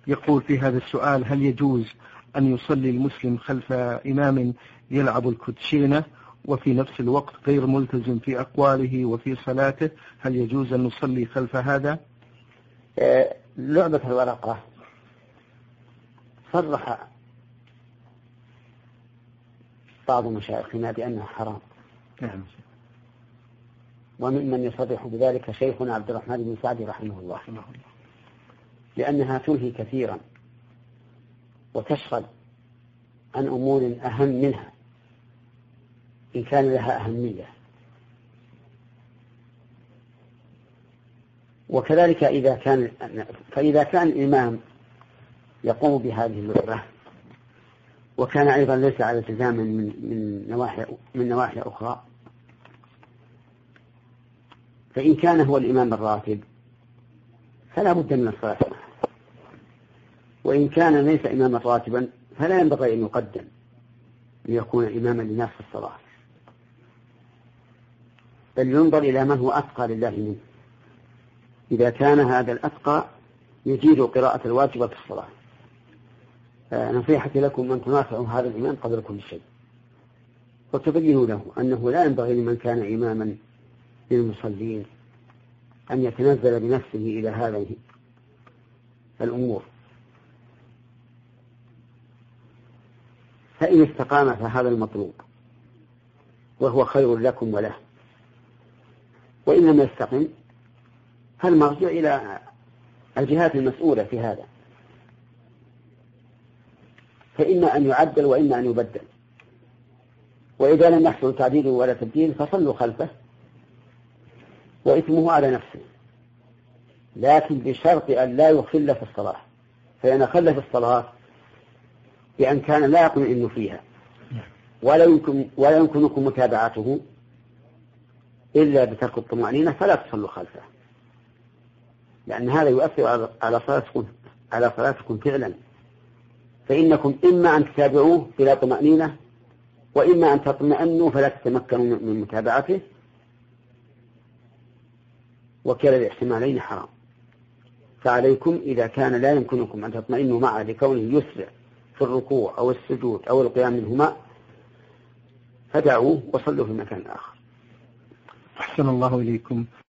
يقول في هذا السؤال: هل يجوز أن يصلي المسلم خلف إمام يلعب الكوتشينة وفي نفس الوقت غير ملتزم في أقواله وفي صلاته؟ هل يجوز أن نصلي خلف هذا؟ لعبة الورقة صرح بعض مشايخنا بأنها حرام، وممن يصرح بذلك شيخنا عبد الرحمن بن سعد رحمه الله، لأنها تلهي كثيرا وتشغل عن أمور أهم منها إن كان لها أهمية. وكذلك فإذا كان الإمام يقوم بهذه اللعبة وكان أيضا ليس على التزام من نواحي أخرى، فإن كان هو الإمام الراتب فلا بد من الصلاة معه، وإن كان ليس إماما راتبا فلا ينبغي أن يقدم ليكون إماما للناس في الصلاة، بل ينظر إلى من هو أتقى لله منه. إذا كان هذا الأتقى يجيد قراءة الواجبة في الصلاة. نصيحتي لكم أن تناصحوا هذا الإمام قبل كل شيء، وتبينوا له أنه لا ينبغي لمن كان إماما للمصلين أن يتنزل بنفسه إلى هذه الأمور، فإن استقام فهذا المطلوب وهو خير لكم وله، وإن لم يستقم فالمرجع إلى الجهات المسؤولة في هذا، فإما أن يعدل وإما أن يبدل. وإذا لم يحصل تعديل ولا تبديل فصلوا خلفه وإثمه على نفسه، لكن بشرط أن لا يخل في الصلاة، فإن خل في الصلاة بأن كان لا يطمئن فيها ولا يمكنكم متابعته إلا بترك الطمأنينة فلا تصلوا خلفه، لأن هذا يؤثر على صلاتكم فعلا. فإنكم إما أن تتابعوه بلا طمأنينة وإما أن تطمئنوا فلا تتمكنوا من متابعته، وكلا الاحتمالين حرام. فعليكم إذا كان لا يمكنكم أن تطمئنوا معه لكونه يسرع في الركوع أو السجود أو القيام منهما فدعوه وصلوا في مكان آخر. أحسن الله إليكم.